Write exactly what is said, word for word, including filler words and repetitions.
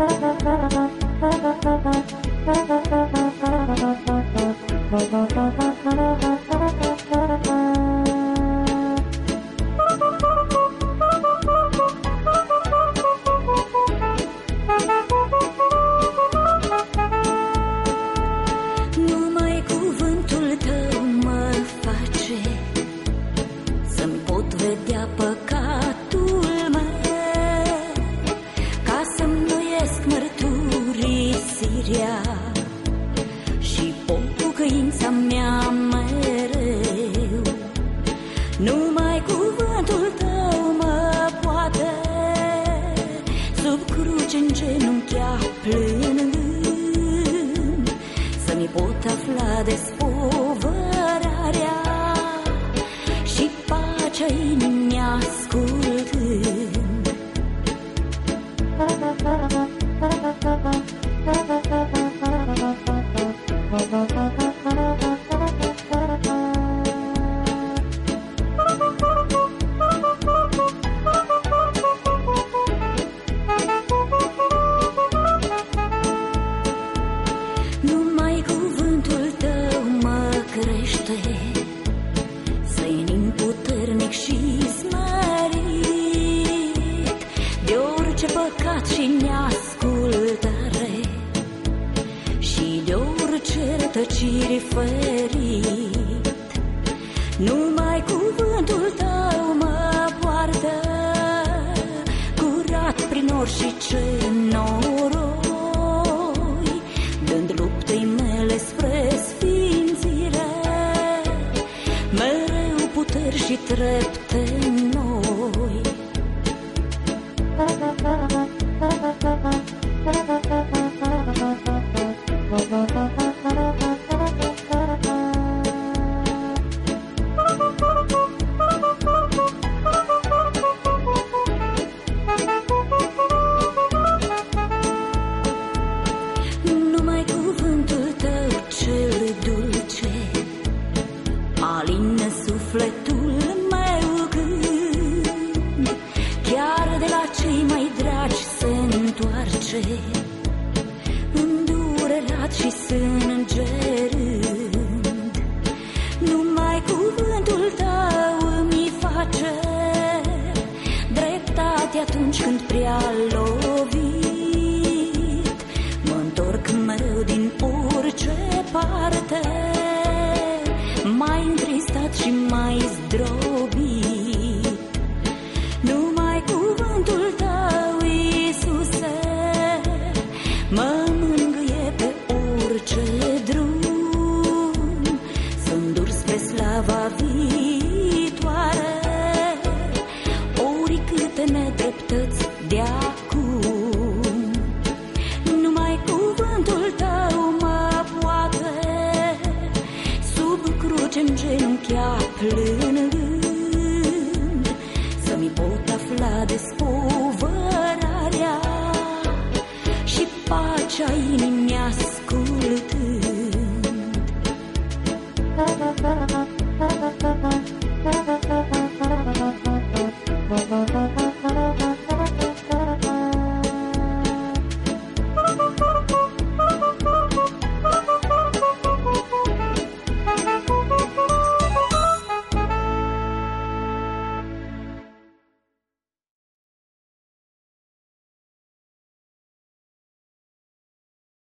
Numai cuvântul tău mă face să-mi pot vedea păcatul meu, ca să-mi înnoiesc mărturisirea și pocăința mea mereu. Numai cuvântul tău mă poate sub cruce în genunchea plângând, să-mi pot afla despovărarea și pacea inimii ascultând. Numai cuvântul tău mă crește senin puternic și smerit de orice păcat și neascultare și de orice rătăcire ferit. Numai cuvântul tău mă poartă curat prin orice noroi, dând luptei mele spre sfințire mereu puteri și trepte noi. Numai cuvântul tău cel dulce alină sufletul meu gând, chiar de la cei mai dragi se întoarce îndurerat și sângerând. Numai cuvântul tău mi face dreptate atunci când prea lor